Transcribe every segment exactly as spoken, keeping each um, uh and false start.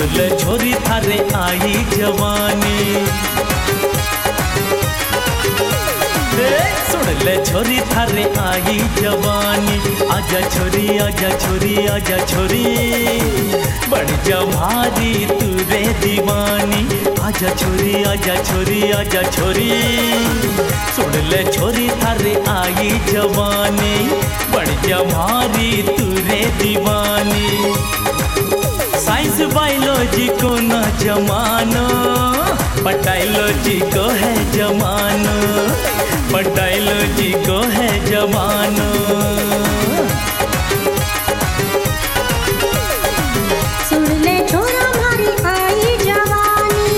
ले छोरी थारे आई जवानी, सुन ले छोरी थारे आई जवानी। आजा छोरी आजा छोरी आजा छोरी, बढ़ जा भारी तू रे दीवानी। आजा छोरी आजा छोरी आजा छोरी, सुन ले छोरी थारे आई जवानी, बढ़ जा भारी तू रे दीवानी। साइंस बायोलॉजी को ना जमानो, पटाइलॉजी को है जमानो, पटाइलॉजी को है जमानो। सुन ले छोरा मारी आई जवानी,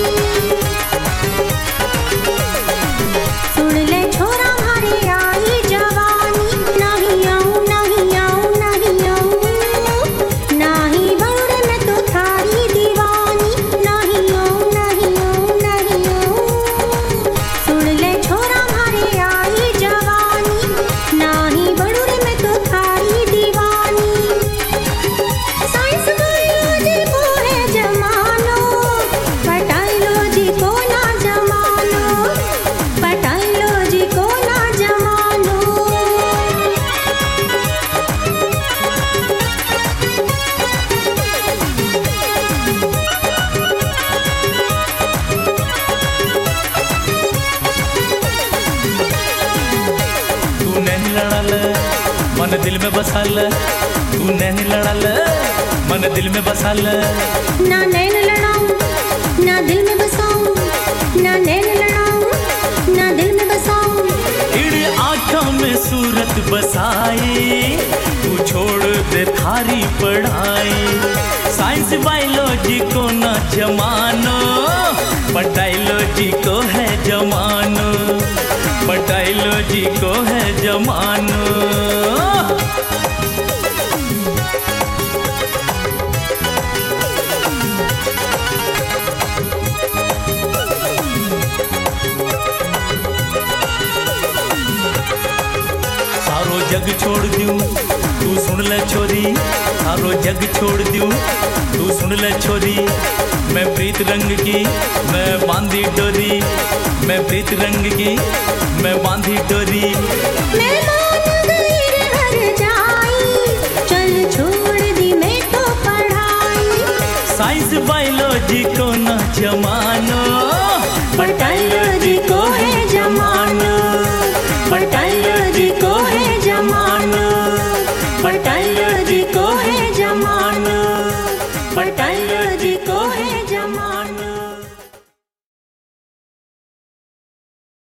सुन ले छोरा मारी आई जवानी। नहीं आऊं नहीं आऊं नहीं आऊं, नहीं बड़े मैं तो थारी दीवानी। नहीं आऊं नहीं आऊं नहीं आऊं, सुन ले छोरा मारी आई जवानी। नहीं बड़े मैं तो थारी दीवानी। साइंस बायोलॉजी को है जमानो, पटाइलॉजी को ना जमानो, पटाइलॉजी को ना जमानो। तू नैन लड़ाल मन दिल में बसाल, तू नैन लड़ाल मन दिल में बसाल। ना नैन लड़ाऊं ना दिल में बसाऊं, ना नैन लड़ाऊं ना दिल में बसाऊं। इड़ आँखों में सूरत बसाई, तू छोड़ दे थारी पढ़ाई। साइंस बायोलॉजी को ना जमानो, पटाइलॉजी को है जमानो, पटाइलॉजी को है जमानो। सारो जग छोड़ दूं तू सुन ले छोरी, सारो जग छोड़ दूं तू सुन ले छोरी। मैं प्रीत रंग की मैं बांधी डोरी, मैं प्रीत रंग की मैं बांधी डोरी। मैं मान गई रे हर जाई, चल छोड़ दी मैं तो पढ़ाई। साइंस बायोलॉजी को ना जमानो,